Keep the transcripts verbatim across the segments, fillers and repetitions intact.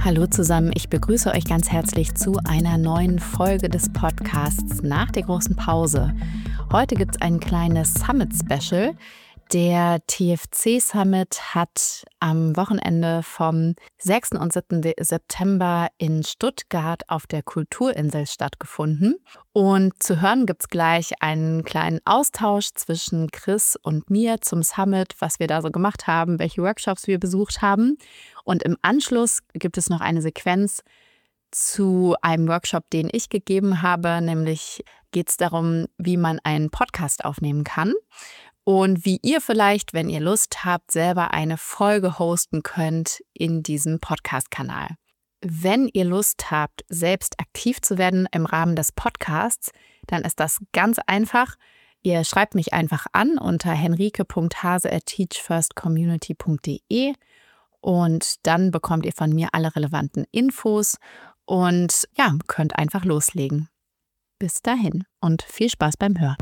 Hallo zusammen, ich begrüße euch ganz herzlich zu einer neuen Folge des Podcasts nach der großen Pause. Heute gibt es ein kleines Summit-Special. Der T F C Summit hat am Wochenende vom sechsten und siebten September in Stuttgart auf der Kulturinsel stattgefunden. Und zu hören gibt es gleich einen kleinen Austausch zwischen Chris und mir zum Summit, was wir da so gemacht haben, welche Workshops wir besucht haben. Und im Anschluss gibt es noch eine Sequenz zu einem Workshop, den ich gegeben habe. Nämlich geht es darum, wie man einen Podcast aufnehmen kann. Und wie ihr vielleicht, wenn ihr Lust habt, selber eine Folge hosten könnt in diesem Podcast-Kanal. Wenn ihr Lust habt, selbst aktiv zu werden im Rahmen des Podcasts, dann ist das ganz einfach. Ihr schreibt mich einfach an unter henrike punkt hase at teachfirstcommunity punkt de und dann bekommt ihr von mir alle relevanten Infos und ja, könnt einfach loslegen. Bis dahin und viel Spaß beim Hören.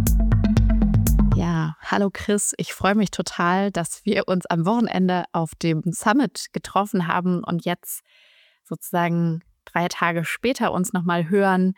Ja, hallo Chris, ich freue mich total, dass wir uns am Wochenende auf dem Summit getroffen haben und jetzt sozusagen drei Tage später uns nochmal hören,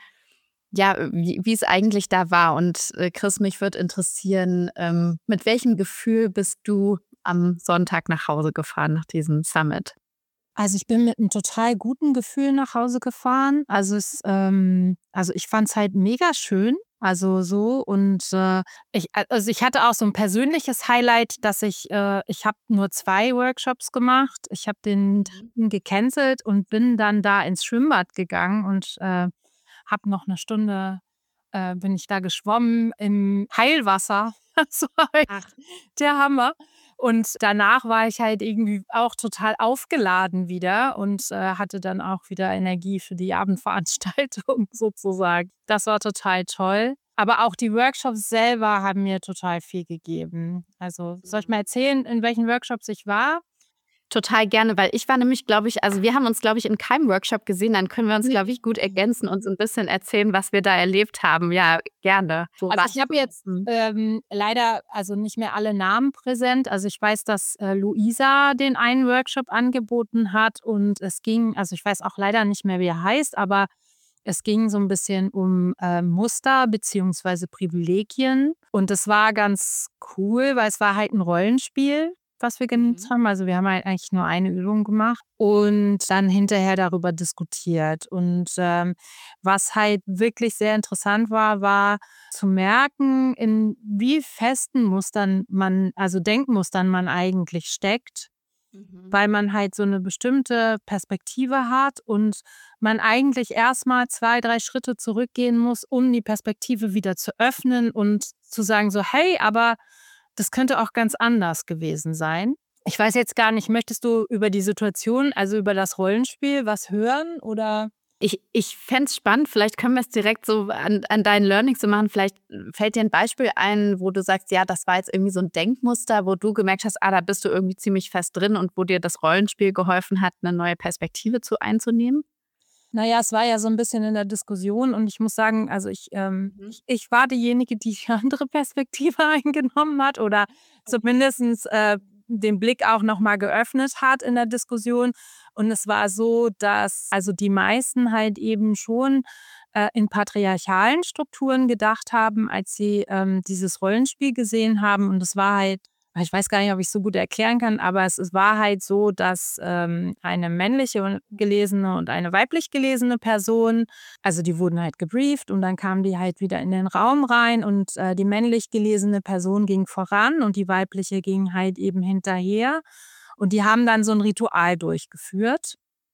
ja, wie, wie es eigentlich da war. Und äh, Chris, mich würde interessieren, ähm, mit welchem Gefühl bist du am Sonntag nach Hause gefahren nach diesem Summit? Also ich bin mit einem total guten Gefühl nach Hause gefahren. Also es, ähm, also ich fand es halt mega schön. Also so und äh, ich, also ich hatte auch so ein persönliches Highlight, dass ich, äh, ich habe nur zwei Workshops gemacht. Ich habe den dritten gecancelt und bin dann da ins Schwimmbad gegangen und äh, habe noch eine Stunde, äh, bin ich da geschwommen im Heilwasser. Das war echt Ach, der Hammer. Und danach war ich halt irgendwie auch total aufgeladen wieder und äh, hatte dann auch wieder Energie für die Abendveranstaltung sozusagen. Das war total toll. Aber auch die Workshops selber haben mir total viel gegeben. Also soll ich mal erzählen, in welchen Workshops ich war? total gerne, weil ich war nämlich, glaube ich, also wir haben uns, glaube ich, in keinem Workshop gesehen, dann können wir uns, glaube ich, gut ergänzen und so ein bisschen erzählen, was wir da erlebt haben. Ja, gerne. Wo Also warst ich habe jetzt du? ähm, leider also nicht mehr alle Namen präsent. Also ich weiß, dass äh, Luisa den einen Workshop angeboten hat und es ging, also ich weiß auch leider nicht mehr, wie er heißt, aber es ging so ein bisschen um äh, Muster beziehungsweise Privilegien und das war ganz cool, weil es war halt ein Rollenspiel, was wir genutzt Mhm. haben. Also wir haben halt eigentlich nur eine Übung gemacht und dann hinterher darüber diskutiert. Und ähm, was halt wirklich sehr interessant war, war zu merken, in wie festen Mustern man, also Denkmustern man eigentlich steckt, Mhm. weil man halt so eine bestimmte Perspektive hat und man eigentlich erstmal zwei, drei Schritte zurückgehen muss, um die Perspektive wieder zu öffnen und zu sagen so: „Hey, aber das könnte auch ganz anders gewesen sein.“ Ich weiß jetzt gar nicht, möchtest du über die Situation, also über das Rollenspiel was hören oder? Ich ich fände es spannend, vielleicht können wir es direkt so an an deinen Learnings so machen. Vielleicht fällt dir ein Beispiel ein, wo du sagst: „Ja, das war jetzt irgendwie so ein Denkmuster“, wo du gemerkt hast, ah, da bist du irgendwie ziemlich fest drin und wo dir das Rollenspiel geholfen hat, eine neue Perspektive zu einzunehmen? Na ja, es war ja so 'n bisschen in der Diskussion und ich muss sagen, also ich ähm, Mhm. ich ich war diejenige, die die andere Perspektive eingenommen hat oder Okay. zumindestens, äh, den Blick auch noch mal geöffnet hat in der Diskussion. Und es war so, dass also die meisten halt eben schon, äh, in patriarchalen Strukturen gedacht haben, als sie, ähm, dieses Rollenspiel gesehen haben. Und es war halt, ich weiß gar nicht, ob ich's so gut erklären kann, aber es es war halt so, dass, ähm, eine männliche und gelesene und eine weiblich gelesene Person, also die wurden halt gebrieft und dann kamen die halt wieder in den Raum rein und, äh, die männlich gelesene Person ging voran und die weibliche ging halt eben hinterher. Und die haben dann so 'n Ritual durchgeführt.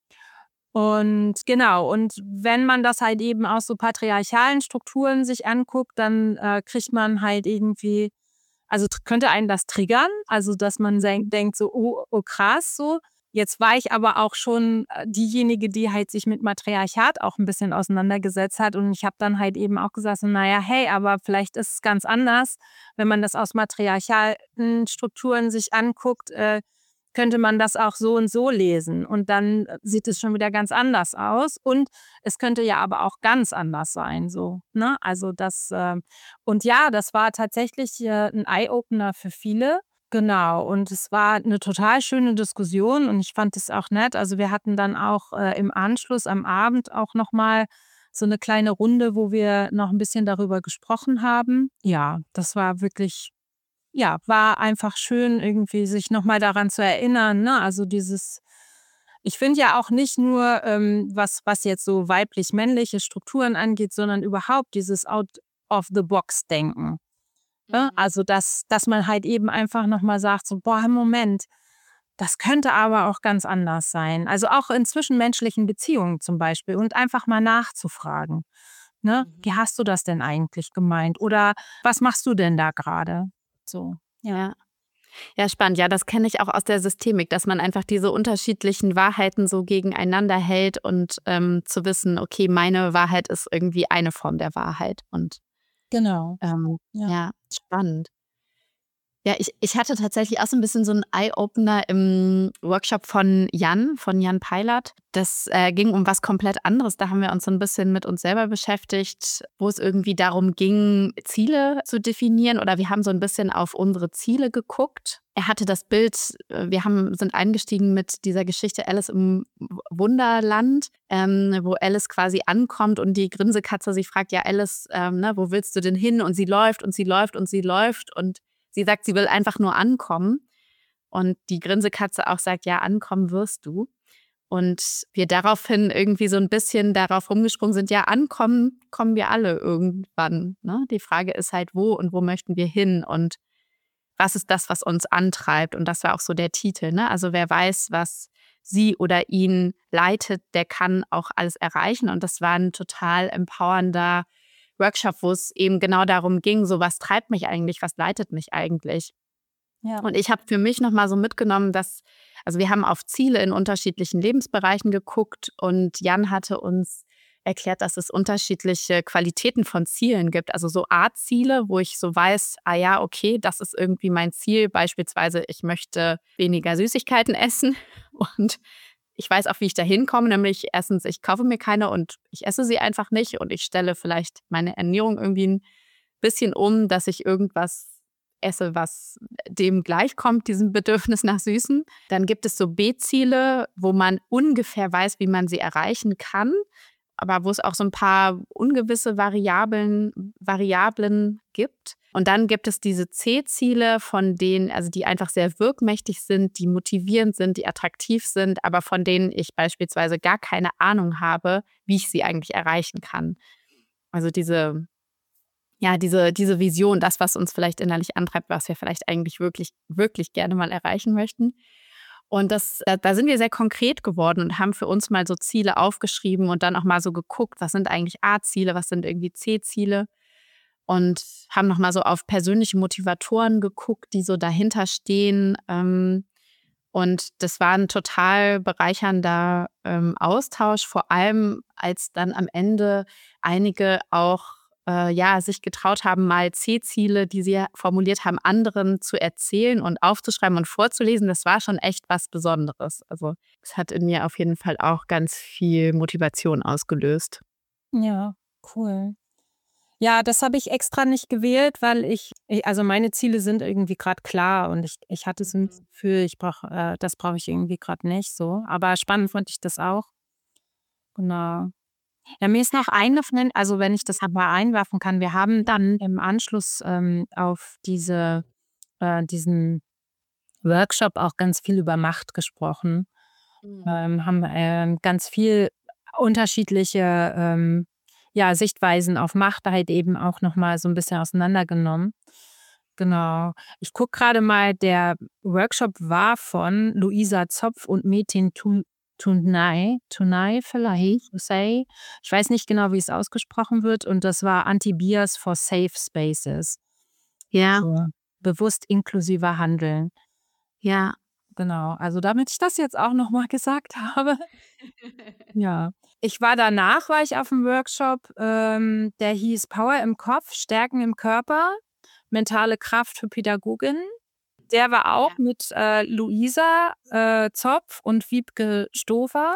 Und genau, und wenn man das halt eben aus so patriarchalen Strukturen sich anguckt, dann, äh, kriegt man halt irgendwie, also tr könnte einen das triggern, also dass man senk denkt so: „Oh, oh krass“, so. Jetzt war ich aber auch schon, äh, diejenige, die halt sich mit Matriarchat auch 'n bisschen auseinandergesetzt hat und ich habe dann halt eben auch gesagt so: „Na ja, hey, aber vielleicht ist es ganz anders, wenn man das aus matriarchalen Strukturen sich anguckt, äh, könnte man das auch so und so lesen und dann äh, sieht es schon wieder ganz anders aus und es könnte ja aber auch ganz anders sein so, ne? Also das, ähm und ja, das war tatsächlich, äh, 'n Eye-Opener für viele. Genau, und es war eine total schöne Diskussion und ich fand es auch nett. Also, wir hatten dann auch, äh, im Anschluss am Abend auch noch mal so eine kleine Runde, wo wir noch ein bisschen darüber gesprochen haben. Ja, das war wirklich ja, war einfach schön, irgendwie sich noch mal daran zu erinnern, ne? Also, dieses ich finde ja auch nicht nur, ähm, was was jetzt so weiblich-männliche Strukturen angeht, sondern überhaupt dieses Out-of-the-Box-Denken. Ne? Mhm. Also, dass dass man halt eben einfach noch mal sagt so: „Boah, Moment, das könnte aber auch ganz anders sein.“ Also, auch in zwischenmenschlichen Beziehungen zum Beispiel und einfach mal nachzufragen, ne? Mhm. „Wie hast du das denn eigentlich gemeint?“ Oder „Was machst du denn da gerade?“ So, ja. Ja. Ja, spannend. Ja, das kenne ich auch aus der Systemik, dass man einfach diese unterschiedlichen Wahrheiten so gegeneinander hält und, ähm, zu wissen: „Okay, meine Wahrheit ist irgendwie eine Form der Wahrheit.“ Und, Genau, ähm, ja. ja, spannend. Ja, ich ich hatte tatsächlich auch so 'n bisschen so 'n Eye-Opener im Workshop von Jan von Jan Peilert. Das, äh, ging um was komplett anderes. Da haben wir uns so 'n bisschen mit uns selber beschäftigt, wo es irgendwie darum ging, Ziele zu definieren oder wir haben so 'n bisschen auf unsere Ziele geguckt. Er hatte das Bild äh, wir haben sind eingestiegen mit dieser Geschichte Alice im W Wunderland, ähm, wo Alice quasi ankommt und die Grinsekatze sie fragt: „Ja, Alice, ähm, ne, wo willst du denn hin?“ Und sie läuft und sie läuft und sie läuft und sie sagt, sie will einfach nur ankommen und die Grinsekatze auch sagt: „Ja, ankommen wirst du.“ Und wir daraufhin irgendwie so 'n bisschen darauf rumgesprungen sind, ja, ankommen kommen wir alle irgendwann, ne? Die Frage ist halt, wo und wo möchten wir hin und was ist das, was uns antreibt? Und das war auch so der Titel, ne? Also, wer weiß, was sie oder ihn leitet, der kann auch alles erreichen. Und das war 'n total empowernder Workshop, wo es eben genau darum ging, so: „Was treibt mich eigentlich? Was leitet mich eigentlich?“ Ja. Und ich habe für mich noch mal so mitgenommen, dass also, wir haben auf Ziele in unterschiedlichen Lebensbereichen geguckt und Jan hatte uns erklärt, dass es unterschiedliche Qualitäten von Zielen gibt. Also, so Art-Ziele, wo ich so weiß: „Ah ja, okay, das ist irgendwie mein Ziel.“ Beispielsweise, ich möchte weniger Süßigkeiten essen und ich weiß auch, wie ich da hinkomme, nämlich erstens, ich kaufe mir keine und ich esse sie einfach nicht und ich stelle vielleicht meine Ernährung irgendwie 'n bisschen um, dass ich irgendwas esse, was dem gleichkommt, diesem Bedürfnis nach Süßem. Dann gibt es so B-Ziele, wo man ungefähr weiß, wie man sie erreichen kann, aber wo es auch so 'n paar ungewisse Variablen Variablen gibt. Und dann gibt es diese C-Ziele, von denen also, die einfach sehr wirkmächtig sind, die motivierend sind, die attraktiv sind, aber von denen ich beispielsweise gar keine Ahnung habe, wie ich sie eigentlich erreichen kann. Also, diese ja, diese diese Vision, das, was uns vielleicht innerlich antreibt, was wir vielleicht eigentlich wirklich wirklich gerne mal erreichen möchten. Und das äh, da sind wir sehr konkret geworden und haben für uns mal so Ziele aufgeschrieben und dann auch mal so geguckt, was sind eigentlich A-Ziele, was sind irgendwie C-Ziele und haben noch mal so auf persönliche Motivatoren geguckt, die so dahinter stehen. Ähm, und das war 'n total bereichernder, ähm, Austausch, vor allem als dann am Ende einige auch, äh, ja, sich getraut haben, mal C-Ziele, die sie formuliert haben, anderen zu erzählen und aufzuschreiben und vorzulesen. Das war schon echt was Besonderes. Also, es hat in mir auf jeden Fall auch ganz viel Motivation ausgelöst. Ja, cool. Ja, das habe ich extra nicht gewählt, weil ich i also, meine Ziele sind irgendwie grad klar und ich ich hatte so 'n Mhm. Gefühl, ich brauche äh, das brauche ich irgendwie grad nicht so. Aber spannend fand ich das auch. Genau. Ja, mir ist noch eingefallen also, wenn ich das mal einwerfen kann, wir haben dann im Anschluss, ähm, auf diese äh, diesen Workshop auch ganz viel über Macht gesprochen. Mhm. Ähm, haben, ähm, ganz viel unterschiedliche, ähm, ja, Sichtweisen auf Macht halt eben auch noch mal so 'n bisschen auseinandergenommen. Genau. Ich gucke grade mal, der Workshop war von Luisa Zopf und Metin Tun Tunay Tunay vielleicht, Say. Ich weiß nicht genau, wie es ausgesprochen wird und das war Anti-Bias for Safe Spaces. Ja. So, bewusst inklusiver Handeln. Ja. Genau, also, damit ich das jetzt auch noch mal gesagt habe. Ja. Ich war danach war ich auf'm Workshop, ähm, der hieß „Power im Kopf, Stärken im Körper, mentale Kraft für Pädagoginnen.“ Der war auch Ja. mit, äh, Luisa, äh, Zopf und Wiebke Stover.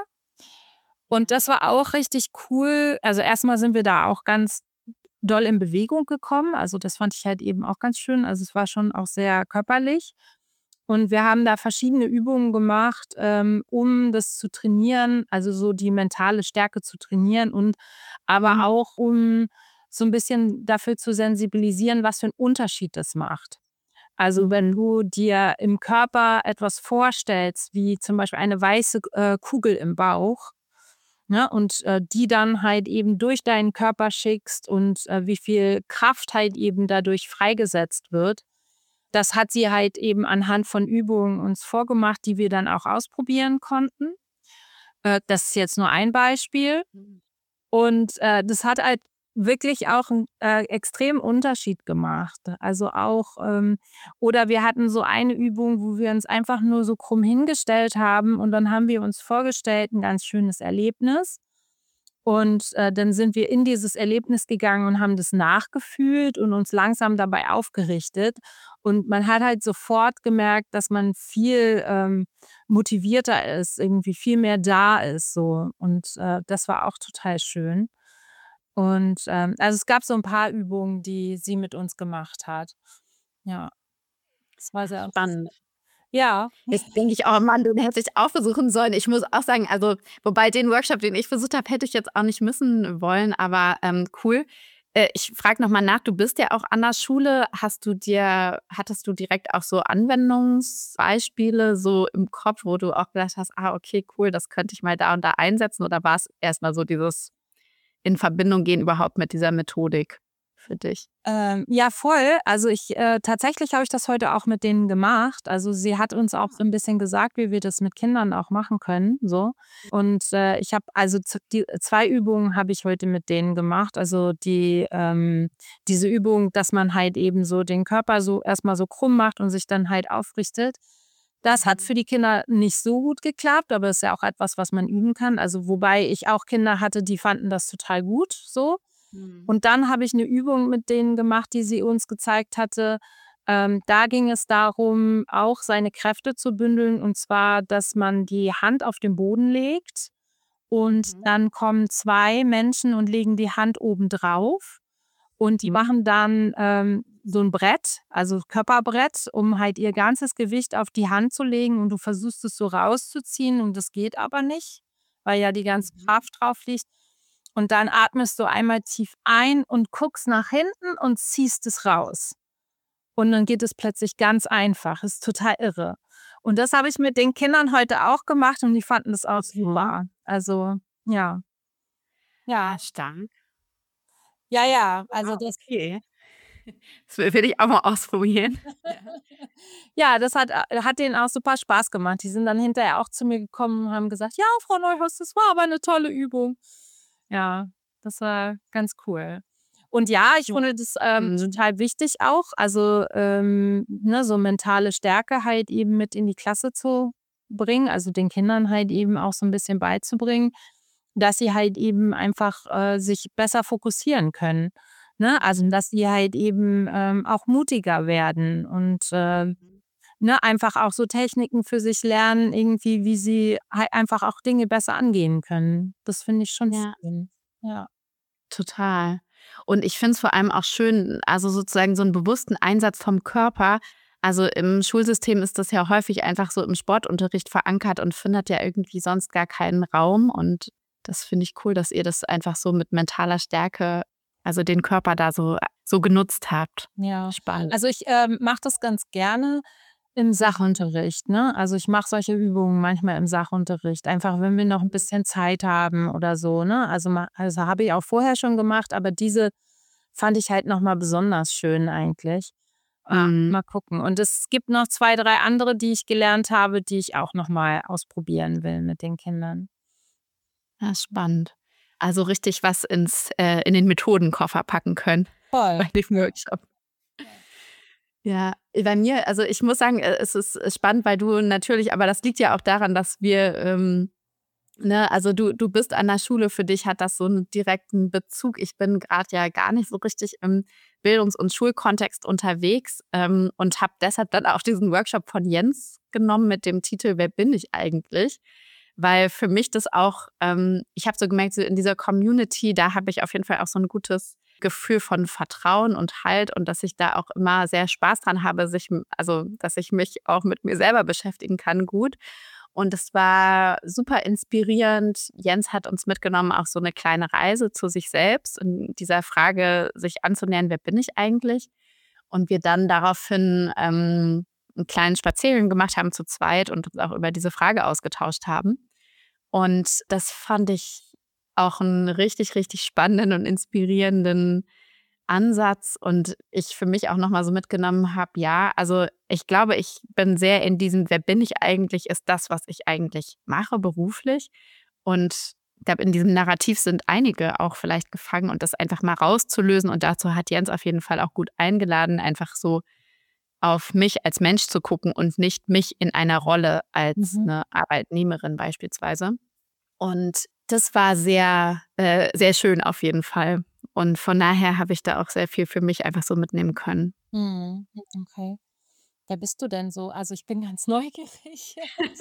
Und Ja. das war auch richtig cool. Also, erst mal sind wir da auch ganz doll in Bewegung gekommen. Also, das fand ich halt eben auch ganz schön. Also, es war schon auch sehr körperlich. Und wir haben da verschiedene Übungen gemacht, ähm, um das zu trainieren, also so die mentale Stärke zu trainieren und aber Mhm. auch, um so ein bisschen dafür zu sensibilisieren, was für einen Unterschied das macht. Also, wenn du dir im Körper etwas vorstellst, wie zum Beispiel eine weiße, äh, Kugel im Bauch, ne, und, äh, die dann halt eben durch deinen Körper schickst und, äh, wie viel Kraft halt eben dadurch freigesetzt wird. Das hat sie halt eben anhand von Übungen uns vorgemacht, die wir dann auch ausprobieren konnten. Äh, das ist jetzt nur ein Beispiel. Mhm. Und, äh, das hat halt wirklich auch 'n, äh, extremen Unterschied gemacht. Also auch, ähm oder wir hatten so eine Übung, wo wir uns einfach nur so krumm hingestellt haben und dann haben wir uns vorgestellt, 'n ganz schönes Erlebnis. Und, äh, dann sind wir in dieses Erlebnis gegangen und haben das nachgefühlt und uns langsam dabei aufgerichtet. Und man hat halt sofort gemerkt, dass man viel, ähm, motivierter ist, irgendwie viel mehr da ist so. Und, äh, das war auch total schön. Und, ähm, also, es gab so ein paar Übungen, die sie mit uns gemacht hat. Ja, das war sehr Spannend. ja. Jetzt denke ich: „Oh Mann, den hätte ich auch besuchen sollen." Ich muss auch sagen, also wobei den Workshop, den ich besucht habe, hätte ich jetzt auch nicht missen wollen, aber, ähm, cool. Äh, ich frage noch mal nach, du bist ja auch an der Schule. Hast du dir hattest du direkt auch so Anwendungsbeispiele so im Kopf, wo du auch gedacht hast: „Ah, okay, cool, das könnte ich mal da und da einsetzen", oder war's erst mal so dieses in Verbindung gehen überhaupt mit dieser Methodik für dich? Ähm, ja, voll. Also ich äh, tatsächlich habe ich das heute auch mit denen gemacht. Also sie hat uns auch so ein bisschen gesagt, wie wir das mit Kindern auch machen können, so. Und, äh, ich habe also z die zwei Übungen habe ich heute mit denen gemacht. Also die ähm, diese Übung, dass man halt eben so den Körper so erstmal so krumm macht und sich dann halt aufrichtet. Das hat Mhm. für die Kinder nicht so gut geklappt, aber ist ja auch etwas, was man üben kann. Also, wobei ich auch Kinder hatte, die fanden das total gut so. Mhm. Und dann habe ich 'ne Übung mit denen gemacht, die sie uns gezeigt hatte. Ähm, da ging es darum, auch seine Kräfte zu bündeln, und zwar, dass man die Hand auf den Boden legt und Mhm. dann kommen zwei Menschen und legen die Hand obendrauf und die machen dann, ähm, so 'n Brett, also Körperbrett, um halt ihr ganzes Gewicht auf die Hand zu legen und du versuchst es so rauszuziehen und das geht aber nicht, weil ja die ganze Mhm. Kraft drauf liegt. Und dann atmest du einmal tief ein und guckst nach hinten und ziehst es raus. Und dann geht es plötzlich ganz einfach. Ist total irre. Und das habe ich mit den Kindern heute auch gemacht und die fanden das auch super. Also, ja. Ah, Ja. stark. Ja, ja, also Ah, das okay. Das will will ich auch mal ausprobieren. Ja. ja, das hat äh, hat denen auch super Spaß gemacht. Die sind dann hinterher auch zu mir gekommen und haben gesagt: „Ja, Frau Neuhaus, das war aber 'ne tolle Übung." Ja, das war ganz cool. Und ja, ich Ja. finde das, ähm, Mhm. total wichtig auch, also, ähm, ne, so mentale Stärke halt eben mit in die Klasse zu bringen, also den Kindern halt eben auch so 'n bisschen beizubringen, dass sie halt eben einfach, äh, sich besser fokussieren können, ne? Also, dass sie halt eben, ähm, auch mutiger werden und, äh, Mhm. ne, einfach auch so Techniken für sich lernen, irgendwie, wie sie halt einfach auch Dinge besser angehen können. Das finde ich schon Ja. schön. Ja. Total. Und ich finde es vor allem auch schön, also sozusagen so einen bewussten Einsatz vom Körper. Also, im Schulsystem ist das ja häufig einfach so im Sportunterricht verankert und findet ja irgendwie sonst gar keinen Raum. Und das finde ich cool, dass ihr das einfach so mit mentaler Stärke, also den Körper da so so genutzt habt. Ja. Spannend. Also, ich, ähm, mache das ganz gerne im Sachunterricht, ne? Also, ich mache solche Übungen manchmal im Sachunterricht, einfach wenn wir noch 'n bisschen Zeit haben oder so, ne? Also, ma also, habe ich auch vorher schon gemacht, aber diese fand ich halt noch mal besonders schön eigentlich. Ah, Mhm. mal gucken. Und es gibt noch zwei, drei andere, die ich gelernt habe, die ich auch noch mal ausprobieren will mit den Kindern. Ja, spannend. Also richtig was ins äh, in den Methodenkoffer packen können Voll. bei dem Workshop. Ja. Ja, bei mir, also ich muss sagen, äh, es ist äh, spannend, weil du natürlich, aber das liegt ja auch daran, dass wir, ähm, ne, also du du bist an der Schule, für dich hat das so einen direkten Bezug. Ich bin gerade ja gar nicht so richtig im Bildungs- und Schulkontext unterwegs, ähm, und habe deshalb dann auch diesen Workshop von Jens genommen mit dem Titel „Wer bin ich eigentlich?" Weil für mich das auch, ähm ich habe so gemerkt, so in dieser Community, da habe ich auf jeden Fall auch so ein gutes Gefühl von Vertrauen und Halt und dass ich da auch immer sehr Spaß dran habe, sich, also dass ich mich auch mit mir selber beschäftigen kann, gut. Und es war super inspirierend. Jens hat uns mitgenommen auf so eine kleine Reise zu sich selbst in dieser Frage, sich anzunähern, wer bin ich eigentlich? Und wir dann daraufhin ähm, einen kleinen Spaziergang gemacht haben zu zweit und uns auch über diese Frage ausgetauscht haben. Und das fand ich auch einen richtig, richtig spannenden und inspirierenden Ansatz und ich für mich auch nochmal so mitgenommen habe, ja, also ich glaube, ich bin sehr in diesem, wer bin ich eigentlich, ist das, was ich eigentlich mache beruflich. Und ich glaube, in diesem Narrativ sind einige auch vielleicht gefangen und das einfach mal rauszulösen. Und dazu hat Jens auf jeden Fall auch gut eingeladen, einfach so auf mich als Mensch zu gucken und nicht mich in einer Rolle als Mhm. eine Arbeitnehmerin beispielsweise. Und das war sehr, äh, sehr schön auf jeden Fall. Und von daher habe ich da auch sehr viel für mich einfach so mitnehmen können. Mhm. Okay. Wer bist du denn so? Also, ich bin ganz neugierig.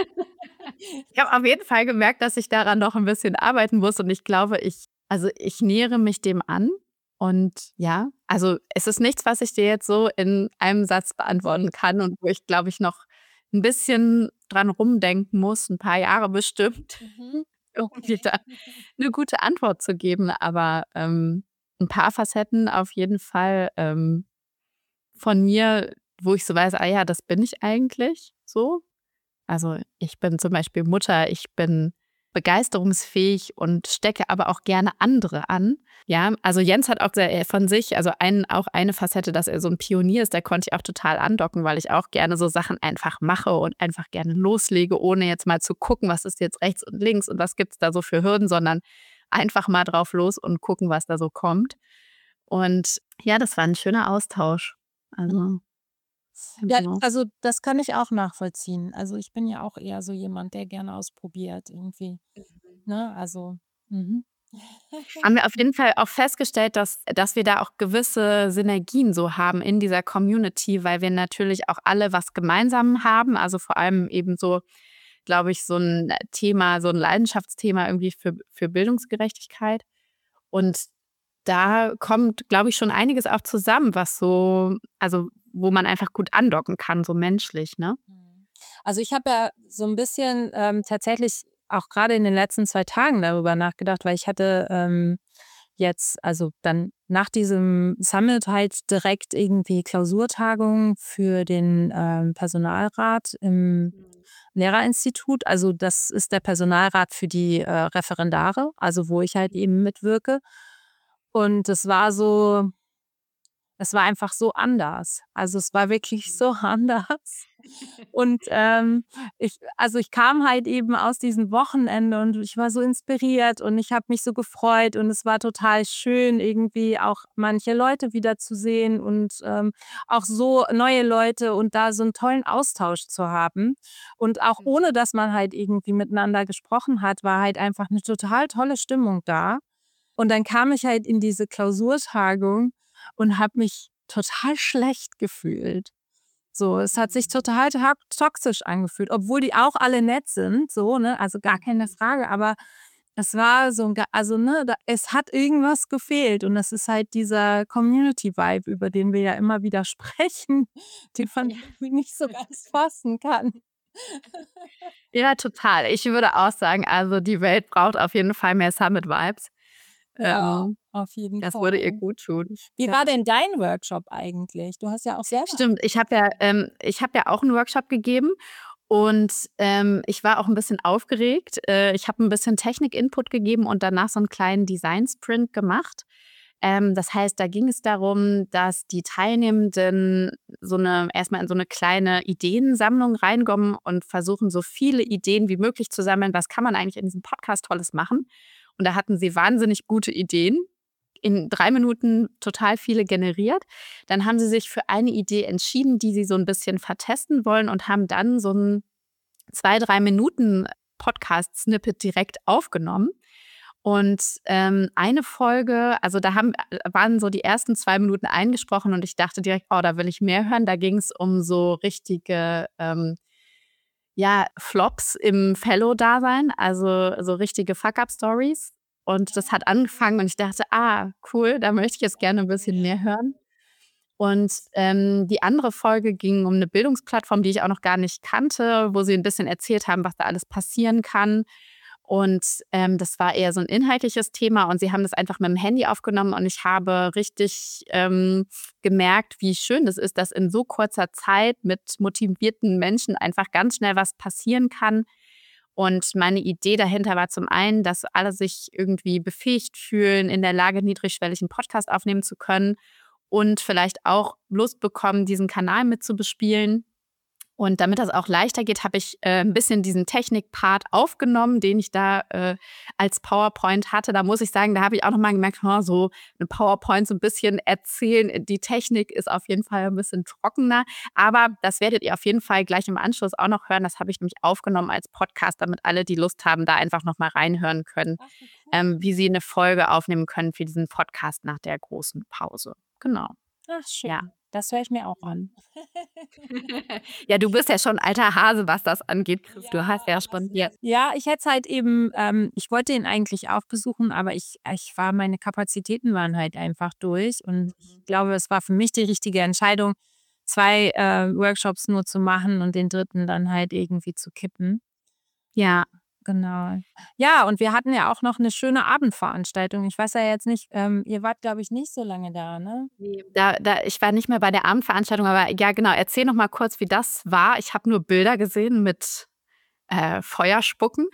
Ich habe auf jeden Fall gemerkt, dass ich daran noch ein bisschen arbeiten muss und ich glaube, ich also, ich nähere mich dem an und ja, also, es ist nichts, was ich dir jetzt so in einem Satz beantworten kann und wo ich, glaube ich, noch ein bisschen dran rumdenken muss, ein paar Jahre bestimmt, Mhm. um dir Okay. da 'ne gute Antwort zu geben, aber, ähm, 'n paar Facetten auf jeden Fall, ähm, von mir, wo ich so weiß: „Ah ja, das bin ich eigentlich so.“ Also, ich bin zum Beispiel Mutter, ich bin begeisterungsfähig und stecke aber auch gerne andere an. Ja, also Jens hat auch sehr äh, von sich, also ein, auch eine Facette, dass er so ein Pionier ist, da konnte ich auch total andocken, weil ich auch gerne so Sachen einfach mache und einfach gerne loslege, ohne jetzt mal zu gucken, was ist jetzt rechts und links und was gibt's da so für Hürden, sondern einfach mal drauf los und gucken, was da so kommt. Und ja, das war ein schöner Austausch. Also, Ja, genau. also, das kann ich auch nachvollziehen. Also, ich bin ja auch eher so jemand, der gerne ausprobiert irgendwie, ne? Also, mhm. Haben wir auf jeden Fall auch festgestellt, dass dass wir da auch gewisse Synergien so haben in dieser Community, weil wir natürlich auch alle was gemeinsam haben. Also, vor allem eben so, glaube ich, so ein Thema, so ein Leidenschaftsthema irgendwie für für Bildungsgerechtigkeit. Und da kommt, glaube ich, schon einiges auch zusammen, was so, also, wo man einfach gut andocken kann, so menschlich, ne? Mhm. Also, ich habe ja so ein bisschen, ähm, tatsächlich auch gerade in den letzten zwei Tagen darüber nachgedacht, weil ich hatte, ähm, jetzt also, dann nach diesem Summit halt direkt irgendwie Klausurtagung für den, ähm, Personalrat im Lehrerinstitut. Also, das ist der Personalrat für die, äh, Referendare, also, wo ich halt eben mitwirke. Und es war so es war einfach so anders. Also, es war wirklich so anders. Und, ähm, ich also, ich kam halt eben aus diesem Wochenende und ich war so inspiriert und ich habe mich so gefreut und es war total schön, irgendwie auch manche Leute wiederzusehen und, ähm, auch so neue Leute und da so einen tollen Austausch zu haben. Und auch ohne, dass man halt irgendwie miteinander gesprochen hat, war halt einfach eine total tolle Stimmung da. Und dann kam ich halt in diese Klausurtagung und habe mich total schlecht gefühlt. So, es hat sich total ta toxisch angefühlt, obwohl die auch alle nett sind, so, ne? Also, gar keine Frage, aber es war so 'n ga also, ne, da es hat irgendwas gefehlt und das ist halt dieser Community-Vibe, über den wir ja immer wieder sprechen, den man Ja. irgendwie nicht so ganz fassen kann. Ja, total. Ich würde auch sagen, also, die Welt braucht auf jeden Fall mehr Summit-Vibes. Ja, Ähm, auf jeden das würde ihr Fall. gut tun. Wie Ja. war denn dein Workshop eigentlich? Du hast ja auch selber Stimmt, ich habe ja ähm, ich habe ja auch 'n Workshop gegeben und, ähm, ich war auch 'n bisschen aufgeregt. Äh, ich habe 'n bisschen Technik-Input gegeben und danach so 'n kleinen Design-Sprint gemacht. Ähm, das heißt, da ging es darum, dass die Teilnehmenden so 'ne erst mal in so 'ne kleine Ideensammlung reinkommen und versuchen, so viele Ideen wie möglich zu sammeln. Was kann man eigentlich in diesem Podcast Tolles machen? Und da hatten sie wahnsinnig gute Ideen. In drei Minuten total viele generiert. Dann haben sie sich für eine Idee entschieden, die sie so 'n bisschen vertesten wollen und haben dann so 'n zwei, drei Minuten Podcast-Snippet direkt aufgenommen. Und, ähm, eine Folge, also da haben äh, waren so die ersten zwei Minuten eingesprochen und ich dachte direkt: „Oh, da will ich mehr hören.“ Da ging's um so richtige, ähm, ja, Flops im Fellow-Dasein, also so richtige Fuck-up-Stories. Und das hat angefangen und ich dachte, ah, cool, da möchte ich jetzt gerne ein bisschen mehr hören. Und ähm, die andere Folge ging um eine Bildungsplattform, die ich auch noch gar nicht kannte, wo sie ein bisschen erzählt haben, was da alles passieren kann. Und ähm, das war eher so ein inhaltliches Thema und sie haben das einfach mit dem Handy aufgenommen und ich habe richtig ähm, gemerkt, wie schön das ist, dass in so kurzer Zeit mit motivierten Menschen einfach ganz schnell was passieren kann. Und meine Idee dahinter war zum einen, dass alle sich irgendwie befähigt fühlen, in der Lage, niedrigschwellig einen Podcast aufnehmen zu können und vielleicht auch Lust bekommen, diesen Kanal mit zu bespielen. Und damit das auch leichter geht, habe ich äh, ein bisschen diesen Technik-Part aufgenommen, den ich da äh, als PowerPoint hatte. Da muss ich sagen, da habe ich auch nochmal gemerkt, oh, so eine PowerPoint so ein bisschen erzählen. Die Technik ist auf jeden Fall ein bisschen trockener. Aber das werdet ihr auf jeden Fall gleich im Anschluss auch noch hören. Das habe ich nämlich aufgenommen als Podcast, damit alle, die Lust haben, da einfach nochmal reinhören können, Ach, wie cool. ähm, wie sie eine Folge aufnehmen können für diesen Podcast nach der großen Pause. Genau, Ach, schön. ja. Das höre ich mir auch an. Ja, du bist ja schon ein alter Hase, was das angeht, Chris. Du hast ja was schon hier. Ja, ich hätte es halt eben, ähm, ich wollte ihn eigentlich auch besuchen, aber ich, ich war, meine Kapazitäten waren halt einfach durch. Und ich glaube, es war für mich die richtige Entscheidung, zwei äh, Workshops nur zu machen und den dritten dann halt irgendwie zu kippen. Ja, Genau. Ja, und wir hatten ja auch noch eine schöne Abendveranstaltung. Ich weiß ja jetzt nicht, ähm, ihr wart, glaube ich, nicht so lange da, ne? ne, da da ich war nicht mehr bei der Abendveranstaltung, aber ja, genau. Erzähl noch mal kurz, wie das war. Ich habe nur Bilder gesehen mit äh, Feuerspucken.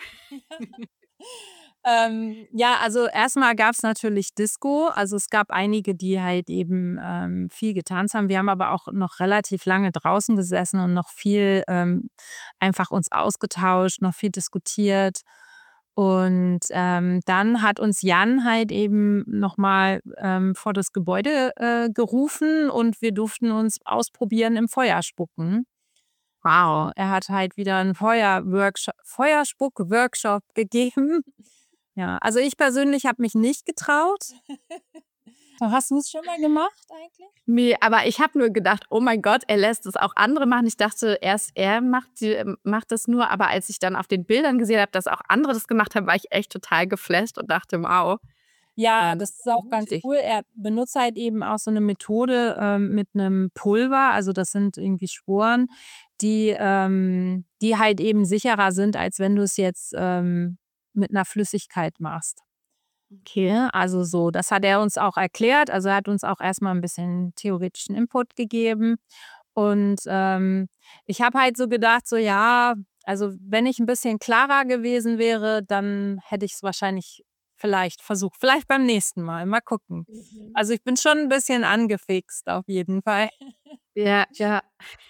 Ähm, ja, also erstmal gab es natürlich Disco. Also es gab einige, die halt eben ähm, viel getanzt haben. Wir haben aber auch noch relativ lange draußen gesessen und noch viel ähm, einfach uns ausgetauscht, noch viel diskutiert. Und ähm, dann hat uns Jan halt eben nochmal ähm, vor das Gebäude äh, gerufen und wir durften uns ausprobieren im Feuerspucken. Wow, er hat halt wieder einen Feuerworkshop, Feuerspuck-Workshop gegeben. Ja, also ich persönlich habe mich nicht getraut. Hast du es schon mal gemacht eigentlich? Ne, aber ich habe nur gedacht: „Oh mein Gott, er lässt es auch andere machen.“ Ich dachte erst, er macht die macht das nur, aber als ich dann auf den Bildern gesehen habe, dass auch andere das gemacht haben, war ich echt total geflasht und dachte: „Wow, Ja, ähm, das ist auch ganz mutig.“ cool. Er benutzt halt eben auch so eine Methode ähm, mit einem Pulver, also das sind irgendwie Sporen, die ähm, die halt eben sicherer sind, als wenn du es jetzt ähm, mit einer Flüssigkeit machst. Okay. Ne? Also so, das hat er uns auch erklärt. Also er hat uns auch erstmal ein bisschen theoretischen Input gegeben. Und ähm, ich habe halt so gedacht, so ja, also wenn ich ein bisschen klarer gewesen wäre, dann hätte ich es wahrscheinlich vielleicht versucht. Vielleicht beim nächsten Mal. Mal gucken. Mhm. Also ich bin schon ein bisschen angefixt auf jeden Fall. Ja, ja.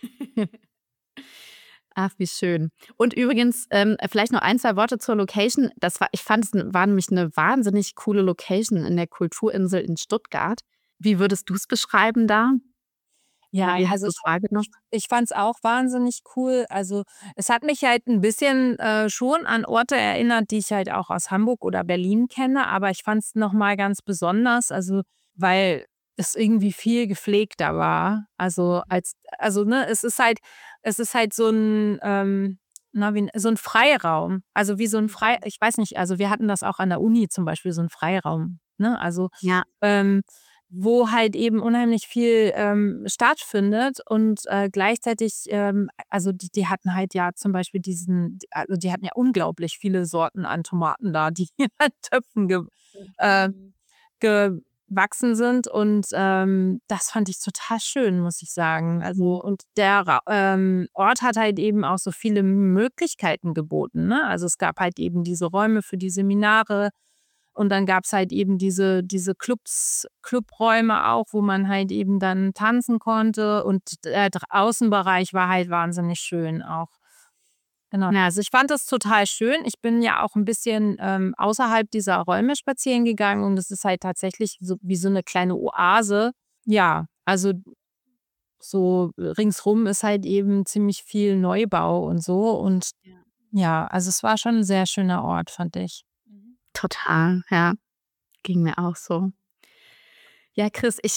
Ach, wie schön. Und übrigens, ähm, vielleicht noch ein, zwei Worte zur Location. Das war ich fand, es n war nämlich 'ne wahnsinnig coole Location in der Kulturinsel in Stuttgart. Wie würdest du's beschreiben da? Oder Ja, wie hast also du's wahrgenommen? ich fand es auch wahnsinnig cool. Also, es hat mich halt ein bisschen äh, schon an Orte erinnert, die ich halt auch aus Hamburg oder Berlin kenne, aber ich fand es noch mal ganz besonders, also, weil es irgendwie viel gepflegter war. Also, als also, ne, es ist halt es ist halt so ein ähm, na, wie 'n so 'n Freiraum. Also, wie so ein frei ich weiß nicht, also, wir hatten das auch an der Uni zum Beispiel, so ein Freiraum, ne? Also, Ja. ähm wo halt eben unheimlich viel ähm, stattfindet und äh, gleichzeitig, ähm, also die, die hatten halt ja zum Beispiel diesen, also die hatten ja unglaublich viele Sorten an Tomaten da, die in Töpfen ge, äh, Mhm. gewachsen sind und ähm, das fand ich total schön, muss ich sagen. Also und der Ra ähm, Ort hat halt eben auch so viele Möglichkeiten geboten, ne? Also es gab halt eben diese Räume für die Seminare, und dann gab's halt eben diese diese Clubs Clubräume auch, wo man halt eben dann tanzen konnte und der dr Außenbereich war halt wahnsinnig schön auch. Genau. Ja, also ich fand das total schön. Ich bin ja auch 'n bisschen ähm, außerhalb dieser Räume spazieren gegangen und es ist halt tatsächlich so wie so 'ne kleine Oase. Ja, also so ringsrum ist halt eben ziemlich viel Neubau und so und Ja. ja, also es war schon 'n sehr schöner Ort, fand ich. Total, ja. Ging mir auch so. Ja, Chris, ich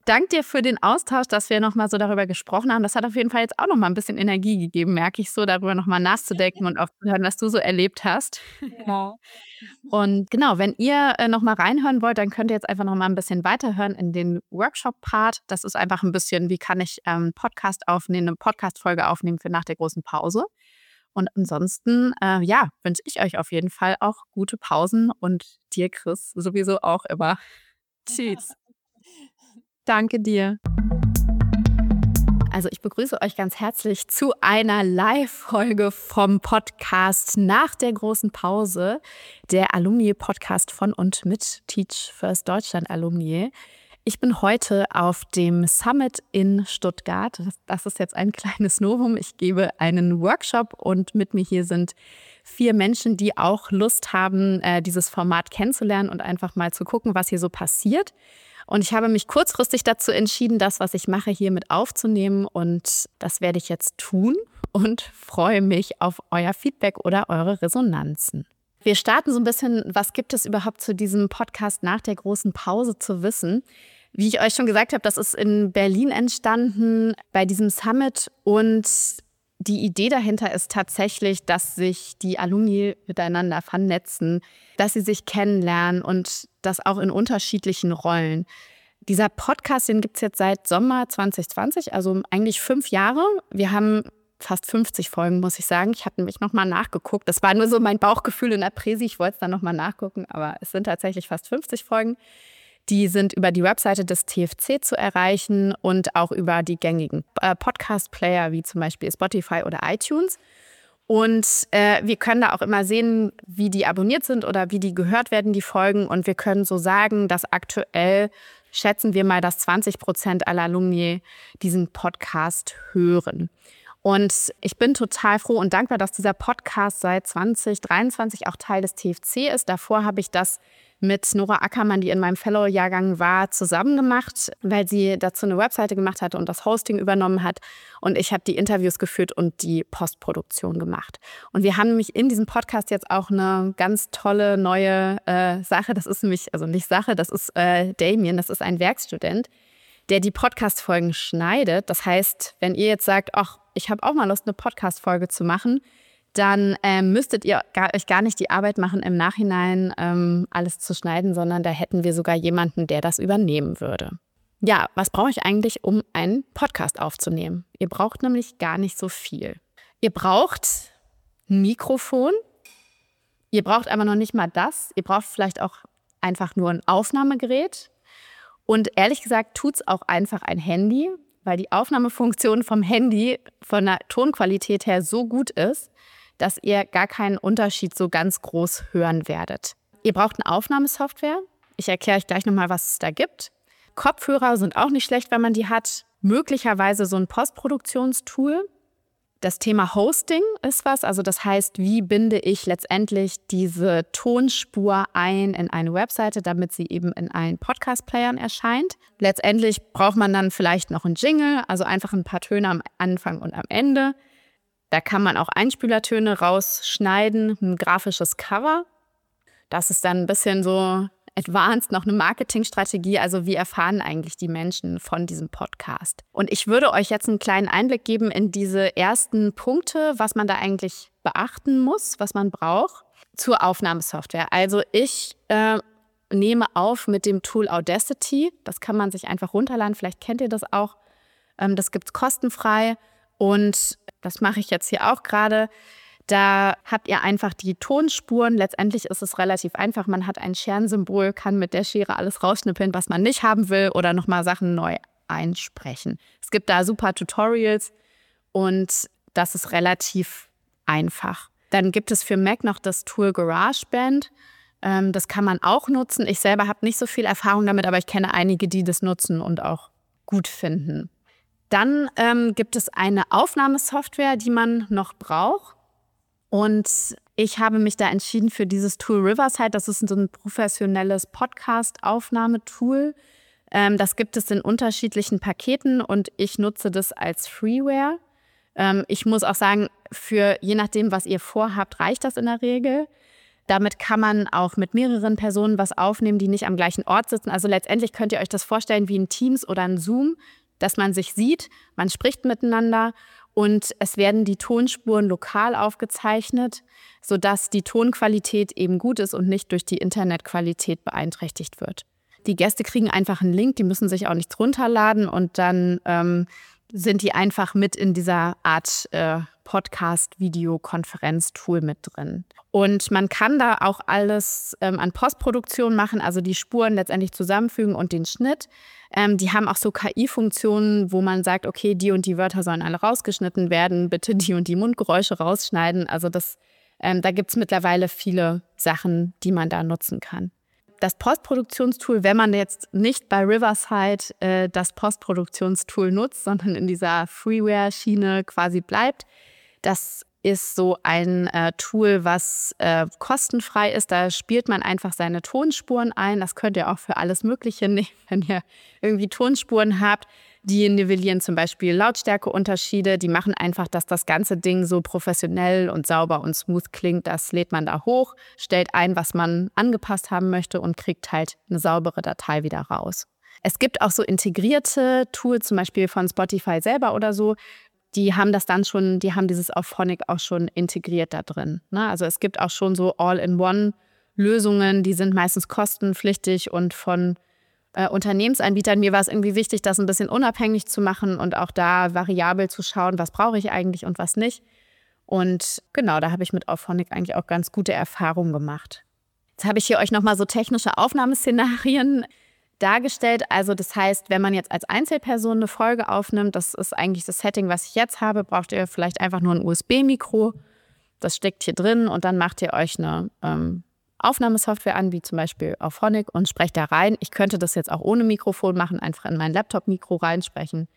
danke dir für den Austausch, dass wir nochmal so darüber gesprochen haben. Das hat auf jeden Fall jetzt auch nochmal ein bisschen Energie gegeben, merke ich so, darüber nochmal nachzudenken und auch zu hören, was du so erlebt hast. Ja. Und genau, wenn ihr äh, nochmal reinhören wollt, dann könnt ihr jetzt einfach nochmal ein bisschen weiterhören in den Workshop-Part. Das ist einfach ein bisschen, wie kann ich ähm, Podcast aufnehmen, eine Podcast-Folge aufnehmen für nach der großen Pause. Und ansonsten, äh, ja, wünsche ich euch auf jeden Fall auch gute Pausen und dir, Chris, sowieso auch immer. Tschüss. Danke dir. Also ich begrüße euch ganz herzlich zu einer Live-Folge vom Podcast nach der großen Pause, der Alumni-Podcast von und mit Teach First Deutschland Alumni. Ich bin heute auf dem Summit in Stuttgart. Das, das ist jetzt ein kleines Novum. Ich gebe einen Workshop und mit mir hier sind vier Menschen, die auch Lust haben, äh, dieses Format kennenzulernen und einfach mal zu gucken, was hier so passiert. Und ich habe mich kurzfristig dazu entschieden, das, was ich mache, hier mit aufzunehmen. Und das werde ich jetzt tun und freue mich auf euer Feedback oder eure Resonanzen. Wir starten so ein bisschen, was gibt es überhaupt zu diesem Podcast nach der großen Pause zu wissen? Wie ich euch schon gesagt habe, das ist in Berlin entstanden bei diesem Summit und die Idee dahinter ist tatsächlich, dass sich die Alumni miteinander vernetzen, dass sie sich kennenlernen und das auch in unterschiedlichen Rollen. Dieser Podcast, den gibt es jetzt seit Sommer zwanzig zwanzig, also eigentlich fünf Jahre. Wir haben fast fünfzig Folgen, muss ich sagen. Ich hatte nämlich nochmal nachgeguckt. Das war nur so mein Bauchgefühl in der Präsi. Ich wollte es dann nochmal nachgucken, aber es sind tatsächlich fast fünfzig Folgen. Die sind über die Webseite des T F C zu erreichen und auch über die gängigen äh, Podcast-Player wie zum Beispiel Spotify oder iTunes. Und äh, wir können da auch immer sehen, wie die abonniert sind oder wie die gehört werden, die Folgen. Und wir können so sagen, dass aktuell schätzen wir mal, dass zwanzig Prozent aller Alumni diesen Podcast hören. Und ich bin total froh und dankbar, dass dieser Podcast seit zwanzig dreiundzwanzig auch Teil des T F C ist. Davor habe ich das mit Nora Ackermann, die in meinem Fellow-Jahrgang war, zusammen gemacht, weil sie dazu eine Webseite gemacht hatte und das Hosting übernommen hat. Und ich habe die Interviews geführt und die Postproduktion gemacht. Und wir haben nämlich in diesem Podcast jetzt auch eine ganz tolle neue äh, Sache. Das ist nämlich, also nicht Sache, das ist äh, Damien, das ist ein Werkstudent, der die Podcast-Folgen schneidet. Das heißt, wenn ihr jetzt sagt, ach, ich habe auch mal Lust, eine Podcast-Folge zu machen, dann ähm, müsstet ihr gar, euch gar nicht die Arbeit machen, im Nachhinein ähm, alles zu schneiden, sondern da hätten wir sogar jemanden, der das übernehmen würde. Ja, was brauche ich eigentlich, um einen Podcast aufzunehmen? Ihr braucht nämlich gar nicht so viel. Ihr braucht ein Mikrofon, ihr braucht aber noch nicht mal das. Ihr braucht vielleicht auch einfach nur ein Aufnahmegerät. Und ehrlich gesagt tut's auch einfach ein Handy, weil die Aufnahmefunktion vom Handy von der Tonqualität her so gut ist, dass ihr gar keinen Unterschied so ganz groß hören werdet. Ihr braucht eine Aufnahmesoftware. Ich erkläre euch gleich nochmal, was es da gibt. Kopfhörer sind auch nicht schlecht, wenn man die hat. Möglicherweise so ein Postproduktionstool. Das Thema Hosting ist was. Also das heißt, wie binde ich letztendlich diese Tonspur ein in eine Webseite, damit sie eben in allen Podcast-Playern erscheint. Letztendlich braucht man dann vielleicht noch einen Jingle, also einfach ein paar Töne am Anfang und am Ende. Da kann man auch Einspielertöne rausschneiden, ein grafisches Cover. Das ist dann ein bisschen so advanced, noch eine Marketingstrategie. Also wie erfahren eigentlich die Menschen von diesem Podcast? Und ich würde euch jetzt einen kleinen Einblick geben in diese ersten Punkte, was man da eigentlich beachten muss, was man braucht zur Aufnahmesoftware. Also ich äh, nehme auf mit dem Tool Audacity. Das kann man sich einfach runterladen. Vielleicht kennt ihr das auch. Ähm, das gibt es kostenfrei. Und das mache ich jetzt hier auch gerade. Da habt ihr einfach die Tonspuren. Letztendlich ist es relativ einfach. Man hat ein Scherensymbol, kann mit der Schere alles rausschnippeln, was man nicht haben will oder nochmal Sachen neu einsprechen. Es gibt da super Tutorials und das ist relativ einfach. Dann gibt es für Mac noch das Tool GarageBand. Ähm, das kann man auch nutzen. Ich selber habe nicht so viel Erfahrung damit, aber ich kenne einige, die das nutzen und auch gut finden. Dann ähm, gibt es eine Aufnahmesoftware, die man noch braucht. Und ich habe mich da entschieden für dieses Tool Riverside. Das ist so ein professionelles Podcast-Aufnahmetool. Ähm, das gibt es in unterschiedlichen Paketen und ich nutze das als Freeware. Ähm, ich muss auch sagen, für je nachdem, was ihr vorhabt, reicht das in der Regel. Damit kann man auch mit mehreren Personen was aufnehmen, die nicht am gleichen Ort sitzen. Also letztendlich könnt ihr euch das vorstellen wie ein Teams oder ein Zoom, dass man sich sieht, man spricht miteinander und es werden die Tonspuren lokal aufgezeichnet, sodass die Tonqualität eben gut ist und nicht durch die Internetqualität beeinträchtigt wird. Die Gäste kriegen einfach einen Link, die müssen sich auch nichts runterladen und dann ähm, sind die einfach mit in dieser Art äh, Podcast-Videokonferenz-Tool mit drin. Und man kann da auch alles ähm, an Postproduktion machen, also die Spuren letztendlich zusammenfügen und den Schnitt. Ähm, die haben auch so K I-Funktionen, wo man sagt, okay, die und die Wörter sollen alle rausgeschnitten werden, bitte die und die Mundgeräusche rausschneiden. Also das, ähm, da gibt es mittlerweile viele Sachen, die man da nutzen kann. Das Postproduktionstool, wenn man jetzt nicht bei Riverside äh, das Postproduktionstool nutzt, sondern in dieser Freeware-Schiene quasi bleibt, das ist so ein äh, Tool, was äh, kostenfrei ist. Da spielt man einfach seine Tonspuren ein. Das könnt ihr auch für alles Mögliche nehmen, wenn ihr irgendwie Tonspuren habt. Die nivellieren zum Beispiel Lautstärkeunterschiede. Die machen einfach, dass das ganze Ding so professionell und sauber und smooth klingt. Das lädt man da hoch, stellt ein, was man angepasst haben möchte und kriegt halt eine saubere Datei wieder raus. Es gibt auch so integrierte Tools, zum Beispiel von Spotify selber oder so. Die haben das dann schon, die haben dieses Auphonic auch schon integriert da drin. Ne? Also es gibt auch schon so All-in-One-Lösungen, die sind meistens kostenpflichtig und von äh, Unternehmensanbietern. Mir war es irgendwie wichtig, das ein bisschen unabhängig zu machen und auch da variabel zu schauen, was brauche ich eigentlich und was nicht. Und genau, da habe ich mit Auphonic eigentlich auch ganz gute Erfahrungen gemacht. Jetzt habe ich hier euch nochmal so technische Aufnahmeszenarien dargestellt. Also das heißt, wenn man jetzt als Einzelperson eine Folge aufnimmt, das ist eigentlich das Setting, was ich jetzt habe, braucht ihr vielleicht einfach nur ein U S B-Mikro. Das steckt hier drin und dann macht ihr euch eine ähm, Aufnahmesoftware an, wie zum Beispiel Auphonic und sprecht da rein. Ich könnte das jetzt auch ohne Mikrofon machen, einfach in mein Laptop-Mikro reinsprechen.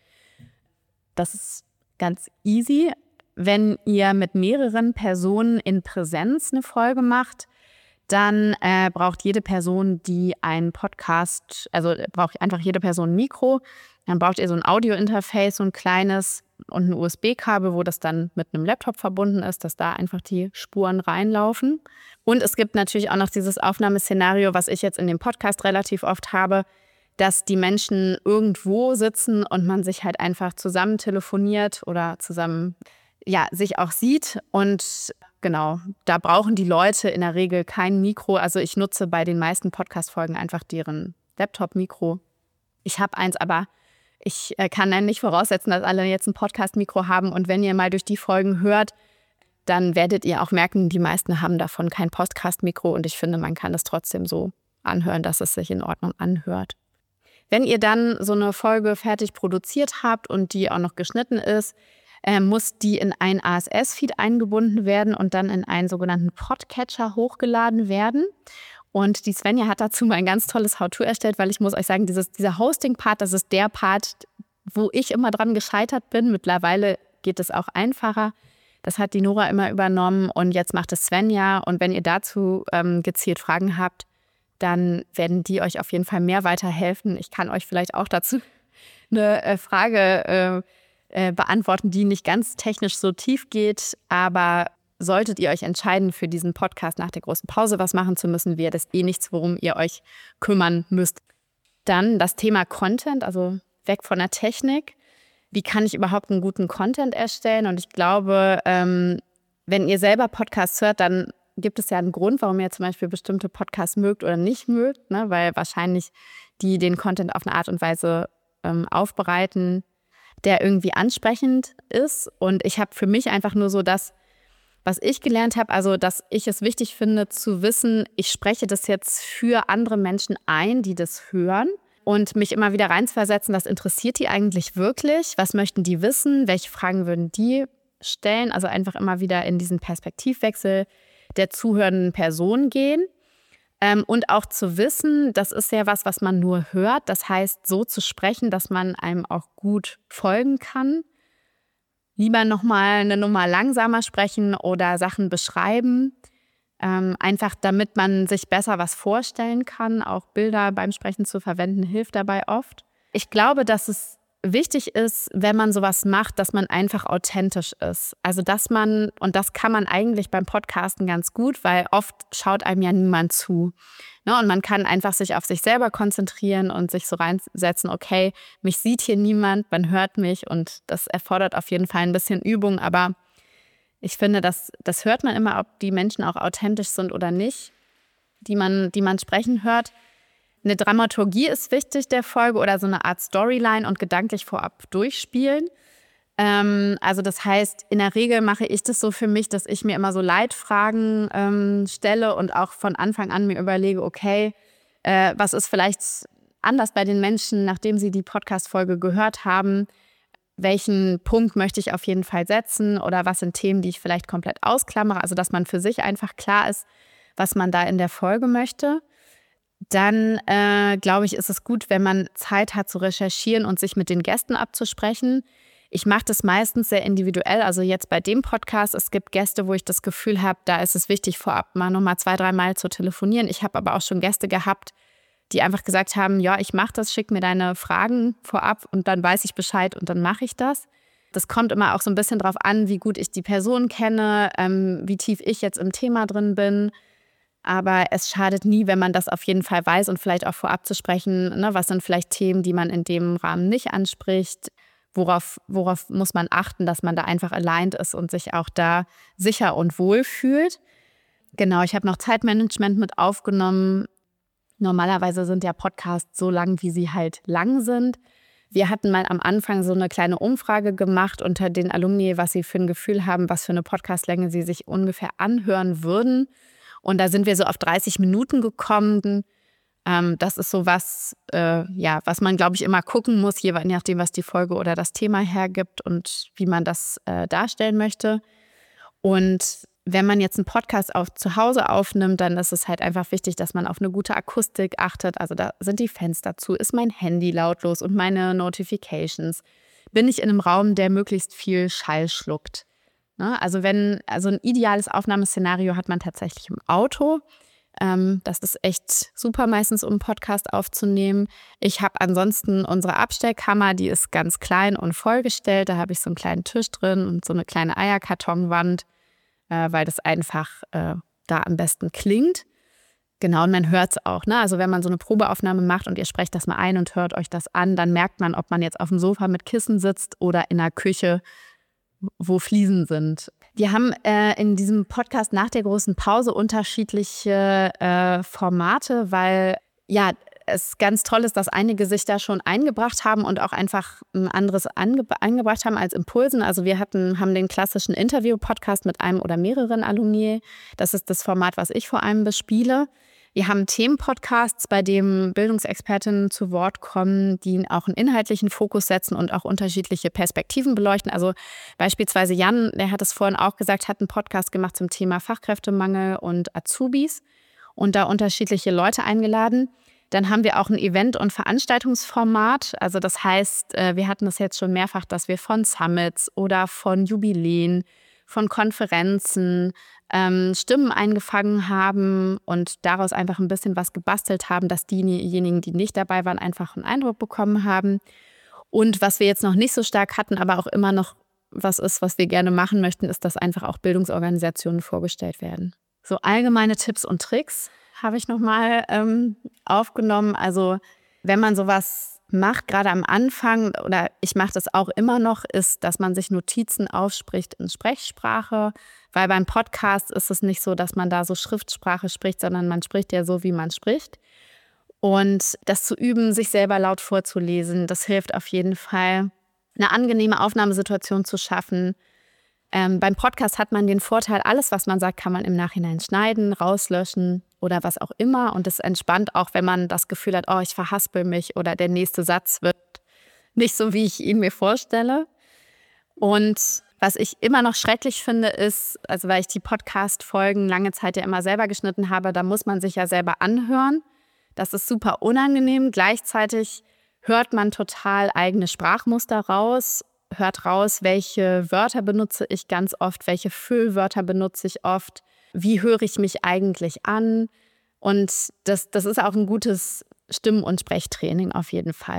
Das ist ganz easy. Wenn ihr mit mehreren Personen in Präsenz eine Folge macht, dann äh, braucht jede Person, die einen Podcast, also braucht einfach jede Person ein Mikro. Dann braucht ihr so ein Audio-Interface, so ein kleines und ein U S B-Kabel, wo das dann mit einem Laptop verbunden ist, dass da einfach die Spuren reinlaufen. Und es gibt natürlich auch noch dieses Aufnahmeszenario, was ich jetzt in dem Podcast relativ oft habe, dass die Menschen irgendwo sitzen und man sich halt einfach zusammen telefoniert oder zusammen ja, sich auch sieht. Und genau, da brauchen die Leute in der Regel kein Mikro. Also ich nutze bei den meisten Podcast-Folgen einfach deren Laptop-Mikro. Ich habe eins, aber ich kann dann nicht voraussetzen, dass alle jetzt ein Podcast-Mikro haben. Und wenn ihr mal durch die Folgen hört, dann werdet ihr auch merken, die meisten haben davon kein Podcast-Mikro. Und ich finde, man kann es trotzdem so anhören, dass es sich in Ordnung anhört. Wenn ihr dann so eine Folge fertig produziert habt und die auch noch geschnitten ist, äh, muss die in ein A S S-Feed eingebunden werden und dann in einen sogenannten Podcatcher hochgeladen werden. Und die Svenja hat dazu mal ein ganz tolles How-To erstellt, weil ich muss euch sagen, dieses, dieser Hosting-Part, das ist der Part, wo ich immer dran gescheitert bin. Mittlerweile geht es auch einfacher. Das hat die Nora immer übernommen und jetzt macht es Svenja. Und wenn ihr dazu ähm, gezielt Fragen habt, dann werden die euch auf jeden Fall mehr weiterhelfen. Ich kann euch vielleicht auch dazu eine äh, Frage äh, äh, beantworten, die nicht ganz technisch so tief geht, aber solltet ihr euch entscheiden, für diesen Podcast nach der großen Pause was machen zu müssen, wäre das eh nichts, worum ihr euch kümmern müsst. Dann das Thema Content, also weg von der Technik. Wie kann ich überhaupt einen guten Content erstellen? Und ich glaube, ähm, wenn ihr selber Podcasts hört, dann gibt es ja einen Grund, warum ihr zum Beispiel bestimmte Podcasts mögt oder nicht mögt, ne? Weil wahrscheinlich die den Content auf eine Art und Weise ähm, aufbereiten, der irgendwie ansprechend ist. Und ich habe für mich einfach nur so das, was ich gelernt habe, also dass ich es wichtig finde zu wissen, ich spreche das jetzt für andere Menschen ein, die das hören und mich immer wieder reinzuversetzen, was interessiert die eigentlich wirklich, was möchten die wissen, welche Fragen würden die stellen, also einfach immer wieder in diesen Perspektivwechsel der zuhörenden Person gehen ähm, und auch zu wissen, das ist ja was, was man nur hört, das heißt so zu sprechen, dass man einem auch gut folgen kann. Lieber nochmal eine Nummer langsamer sprechen oder Sachen beschreiben, ähm, einfach damit man sich besser was vorstellen kann. Auch Bilder beim Sprechen zu verwenden hilft dabei oft. Ich glaube, dass es wichtig ist, wenn man sowas macht, dass man einfach authentisch ist. Also dass man, und das kann man eigentlich beim Podcasten ganz gut, weil oft schaut einem ja niemand zu. Ne? Und man kann einfach sich auf sich selber konzentrieren und sich so reinsetzen, okay, mich sieht hier niemand, man hört mich, und das erfordert auf jeden Fall ein bisschen Übung, aber ich finde, das, das hört man immer, ob die Menschen auch authentisch sind oder nicht, die man, die man sprechen hört. Eine Dramaturgie ist wichtig der Folge oder so eine Art Storyline und gedanklich vorab durchspielen. Ähm, also das heißt, in der Regel mache ich das so für mich, dass ich mir immer so Leitfragen ähm, stelle und auch von Anfang an mir überlege, okay, äh, was ist vielleicht anders bei den Menschen, nachdem sie die Podcast-Folge gehört haben? Welchen Punkt möchte ich auf jeden Fall setzen oder was sind Themen, die ich vielleicht komplett ausklammere? Also dass man für sich einfach klar ist, was man da in der Folge möchte. Dann, äh, glaube ich, ist es gut, wenn man Zeit hat zu recherchieren und sich mit den Gästen abzusprechen. Ich mache das meistens sehr individuell. Also jetzt bei dem Podcast, es gibt Gäste, wo ich das Gefühl habe, da ist es wichtig, vorab mal nochmal zwei, drei Mal zu telefonieren. Ich habe aber auch schon Gäste gehabt, die einfach gesagt haben, ja, ich mache das, schick mir deine Fragen vorab und dann weiß ich Bescheid und dann mache ich das. Das kommt immer auch so ein bisschen drauf an, wie gut ich die Person kenne, ähm, wie tief ich jetzt im Thema drin bin. Aber es schadet nie, wenn man das auf jeden Fall weiß und vielleicht auch vorab zu sprechen, ne, was sind vielleicht Themen, die man in dem Rahmen nicht anspricht, worauf, worauf muss man achten, dass man da einfach aligned ist und sich auch da sicher und wohl fühlt. Genau, ich habe noch Zeitmanagement mit aufgenommen. Normalerweise sind ja Podcasts so lang, wie sie halt lang sind. Wir hatten mal am Anfang so eine kleine Umfrage gemacht unter den Alumni, was sie für ein Gefühl haben, was für eine Podcastlänge sie sich ungefähr anhören würden. Und da sind wir so auf dreißig Minuten gekommen. Ähm, das ist so was, äh, ja, was man, glaube ich, immer gucken muss, je nachdem, was die Folge oder das Thema hergibt und wie man das äh, darstellen möchte. Und wenn man jetzt einen Podcast auch zu Hause aufnimmt, dann ist es halt einfach wichtig, dass man auf eine gute Akustik achtet. Also da sind die Fenster zu, ist mein Handy lautlos und meine Notifications. Bin ich in einem Raum, der möglichst viel Schall schluckt. Also wenn, also ein ideales Aufnahmeszenario hat man tatsächlich im Auto. Ähm, das ist echt super meistens, um einen Podcast aufzunehmen. Ich habe ansonsten unsere Abstellkammer, die ist ganz klein und vollgestellt. Da habe ich so einen kleinen Tisch drin und so eine kleine Eierkartonwand, äh, weil das einfach äh, da am besten klingt. Genau, und man hört es auch. Ne? Also wenn man so eine Probeaufnahme macht und ihr sprecht das mal ein und hört euch das an, dann merkt man, ob man jetzt auf dem Sofa mit Kissen sitzt oder in der Küche, wo Fliesen sind. Wir haben äh, in diesem Podcast nach der großen Pause unterschiedliche äh, Formate, weil ja es ganz toll ist, dass einige sich da schon eingebracht haben und auch einfach ein anderes ange- eingebracht haben als Impulsen. Also wir hatten, haben den klassischen Interview-Podcast mit einem oder mehreren Alumni. Das ist das Format, was ich vor allem bespiele. Wir haben Themenpodcasts, bei dem Bildungsexpertinnen zu Wort kommen, die auch einen inhaltlichen Fokus setzen und auch unterschiedliche Perspektiven beleuchten. Also beispielsweise Jan, der hat es vorhin auch gesagt, hat einen Podcast gemacht zum Thema Fachkräftemangel und Azubis und da unterschiedliche Leute eingeladen. Dann haben wir auch ein Event- und Veranstaltungsformat. Also das heißt, wir hatten das jetzt schon mehrfach, dass wir von Summits oder von Jubiläen, von Konferenzen ähm, Stimmen eingefangen haben und daraus einfach ein bisschen was gebastelt haben, dass diejenigen, die nicht dabei waren, einfach einen Eindruck bekommen haben. Und was wir jetzt noch nicht so stark hatten, aber auch immer noch was ist, was wir gerne machen möchten, ist, dass einfach auch Bildungsorganisationen vorgestellt werden. So allgemeine Tipps und Tricks habe ich nochmal ähm, aufgenommen. Also wenn man sowas macht, gerade am Anfang, oder ich mache das auch immer noch, ist, dass man sich Notizen aufspricht in Sprechsprache, weil beim Podcast ist es nicht so, dass man da so Schriftsprache spricht, sondern man spricht ja so, wie man spricht. Und das zu üben, sich selber laut vorzulesen, das hilft auf jeden Fall, eine angenehme Aufnahmesituation zu schaffen. Ähm, beim Podcast hat man den Vorteil, alles, was man sagt, kann man im Nachhinein schneiden, rauslöschen oder was auch immer. Und es entspannt auch, wenn man das Gefühl hat, oh, ich verhaspel mich oder der nächste Satz wird nicht so, wie ich ihn mir vorstelle. Und was ich immer noch schrecklich finde, ist, also weil ich die Podcast-Folgen lange Zeit ja immer selber geschnitten habe, da muss man sich ja selber anhören. Das ist super unangenehm. Gleichzeitig hört man total eigene Sprachmuster raus, hört raus, welche Wörter benutze ich ganz oft, welche Füllwörter benutze ich oft, wie höre ich mich eigentlich an. Und das, das ist auch ein gutes Stimm- und Sprechtraining auf jeden Fall.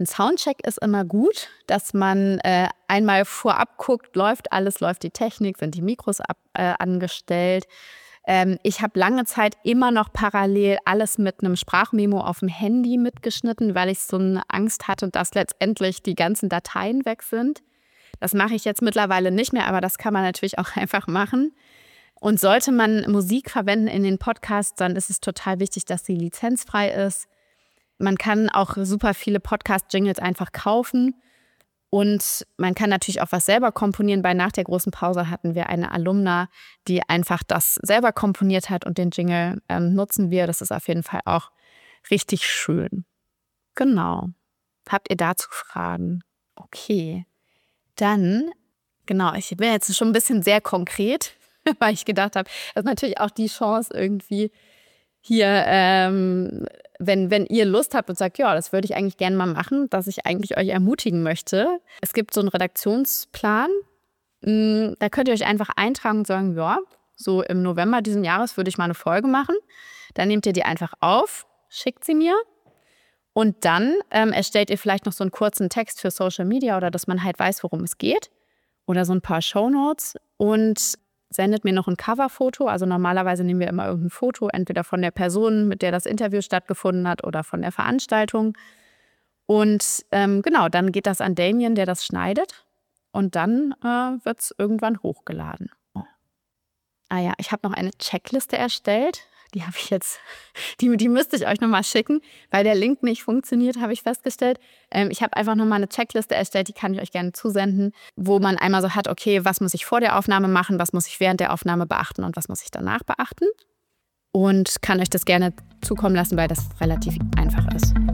Ein Soundcheck ist immer gut, dass man äh, einmal vorab guckt, läuft alles, läuft die Technik, sind die Mikros ab, äh, angestellt. Ähm, ich habe lange Zeit immer noch parallel alles mit einem Sprachmemo auf dem Handy mitgeschnitten, weil ich so eine Angst hatte, dass letztendlich die ganzen Dateien weg sind. Das mache ich jetzt mittlerweile nicht mehr, aber das kann man natürlich auch einfach machen. Und sollte man Musik verwenden in den Podcasts, dann ist es total wichtig, dass sie lizenzfrei ist. Man kann auch super viele Podcast-Jingles einfach kaufen und man kann natürlich auch was selber komponieren. Bei Nach der großen Pause hatten wir eine Alumna, die einfach das selber komponiert hat und den Jingle ähm, nutzen wir. Das ist auf jeden Fall auch richtig schön. Genau. Habt ihr dazu Fragen? Okay. Dann, genau, ich bin jetzt schon ein bisschen sehr konkret, weil ich gedacht habe, das ist natürlich auch die Chance irgendwie hier, ähm, wenn, wenn ihr Lust habt und sagt, ja, das würde ich eigentlich gerne mal machen, dass ich eigentlich euch ermutigen möchte. Es gibt so einen Redaktionsplan, da könnt ihr euch einfach eintragen und sagen, ja, so im November diesen Jahres würde ich mal eine Folge machen. Dann nehmt ihr die einfach auf, schickt sie mir und dann ähm, erstellt ihr vielleicht noch so einen kurzen Text für Social Media oder dass man halt weiß, worum es geht oder so ein paar Shownotes und sendet mir noch ein Coverfoto. Also normalerweise nehmen wir immer irgendein Foto, entweder von der Person, mit der das Interview stattgefunden hat oder von der Veranstaltung. Und ähm, genau, dann geht das an Damien, der das schneidet. Und dann äh, wird es irgendwann hochgeladen. Ah ja, ich habe noch eine Checkliste erstellt. Die habe ich jetzt, die, die müsste ich euch nochmal schicken, weil der Link nicht funktioniert, habe ich festgestellt. Ähm, ich habe einfach nochmal eine Checkliste erstellt, die kann ich euch gerne zusenden, wo man einmal so hat, okay, was muss ich vor der Aufnahme machen, was muss ich während der Aufnahme beachten und was muss ich danach beachten. Und kann euch das gerne zukommen lassen, weil das relativ einfach ist.